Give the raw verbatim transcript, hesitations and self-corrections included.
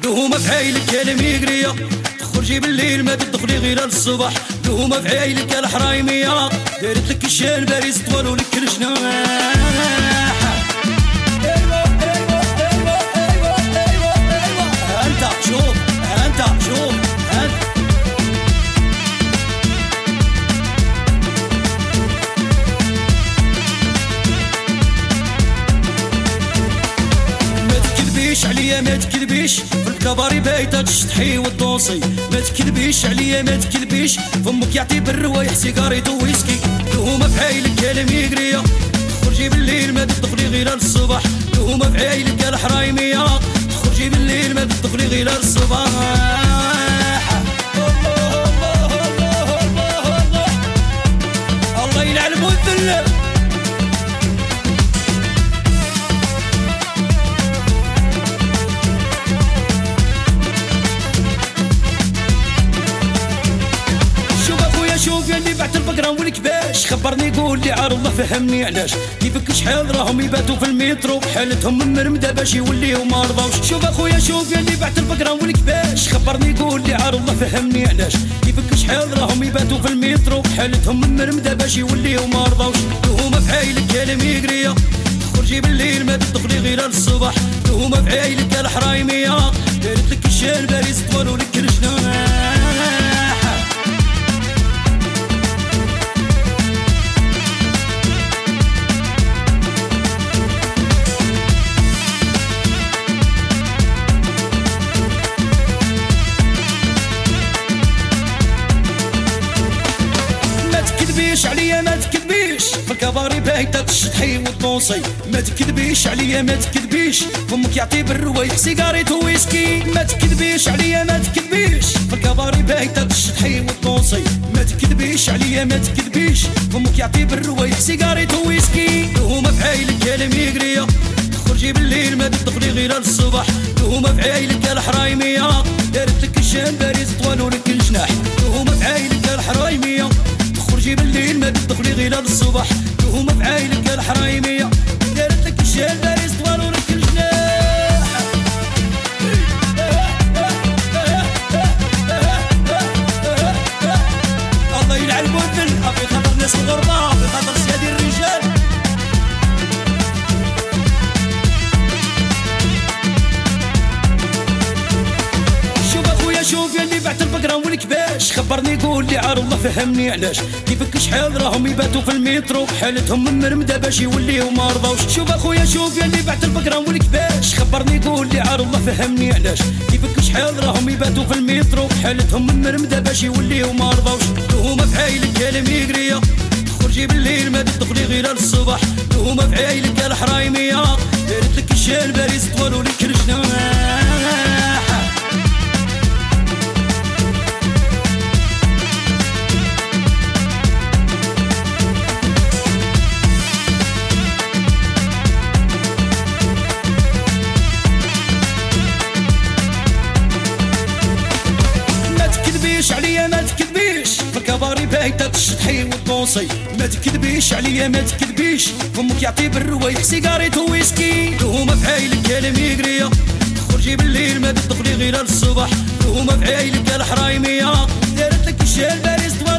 دوما في عيلك يا الميقرية، تخرجي بالليل ما تدخلي غير للصبح. دوما في عيلك يا الحرايمية، دارت لك الشان باريس طوال ولك الجناح. ايوا ايوا ايوا ايوا ايوا ايوا انت شوف انت شوف انت عليا ما تكذبيش، في الكباري بايته تشطحي وتدوسي. ما تكذبيش عليا ما تكذبيش، فمك يعطي بالروايح سيجاريت وويسكي. دوما في عيلك يا الميقرية، تخرجي بالليل ما تدخلي غير للصبح. دوما في عيلك يا الحرايمية، تخرجي بالليل ما تدخلي غير للصبح. الله الله الله الله الله الله يلعن المذل. شوف يا اللي بعت البقرة والكباش، خبرني قول لي عار الله فهمني علاش. كيفك شحال راهم يباتوا في المترو، حالتهم مرمدة باش يوليو ما رضاوش. شوف اخويا شوف يا اللي بعت البقرة والكباش، خبرني قول لي عار الله فهمني علاش. كيفك شحال راهم يباتوا في المترو، حالتهم مرمدة باش يوليو ما رضاوش. دوما في عيلك يا الميقرية، تخرجي بالليل ما تدخلي غير للصبح. دوما في عيلك يا الحرايمية، دارت لك الشان باريس طوال ولك الجناح. عليا ما تكذبيش، في الكباري بايته تشطحي وتنوصي. ما تكذبيش عليا ما تكذبيش، فمك يعطي بالروايح سيجاريت وويسكي. ما تكذبيش عليا ما تكذبيش، في الكباري بايته تشطحي وتنوصي. ما تكذبيش عليا ما تكذبيش، فمك يعطي بالروايح سيجاريت وويسكي. دوما في عيلك يا الميقرية، تخرجي بالليل ما تدخلي غير للصبح. دوما في عيلك يا الحرايمية، دارت لك الشان باريس طوال ولك الجناح. دوما في عيلك يا الحرايمية، تخرجي بالليل ما تدخلي غير للصبح. دوما في عيلك يا الحرايمية، دارت لك الشان باريس طوال ولك الجناح. الله يلعن المذل، في خاطر ناس الغربة، في خاطر سيادي الرجال. شوف يا اللي بعت البقرة والكباش، خبرني قول لي عار الله فهمني علاش. كيفك شحال راهم يباتوا في المترو، حالتهم مرمدة باش يوليو ما رضاوش. شوف اخويا شوف يا اللي بعت البقرة والكباش، خبرني قول لي عار الله فهمني علاش. كيفك شحال راهم يباتوا في المترو، حالتهم مرمدة باش يوليو ما رضاوش. دوما في عيلك يا الميقرية، تخرجي بالليل ما تدخلي غير للصبح. دوما في عيلك يا الحرايمية، دارت لك الشان باريس طوال ولك الجناح. عليا ما تكذبيش، في الكباري بايته تشطحي وتنوصي. ما تكذبيش عليا ما تكذبيش، فمك يعطي بالروايح سيجاريت وويسكي. دوما في عيلك يا الميقرية، تخرجي بالليل ما تدخلي غير للصبح. دوما في عيلك يا الحرايمية، دارت لك الشان باريس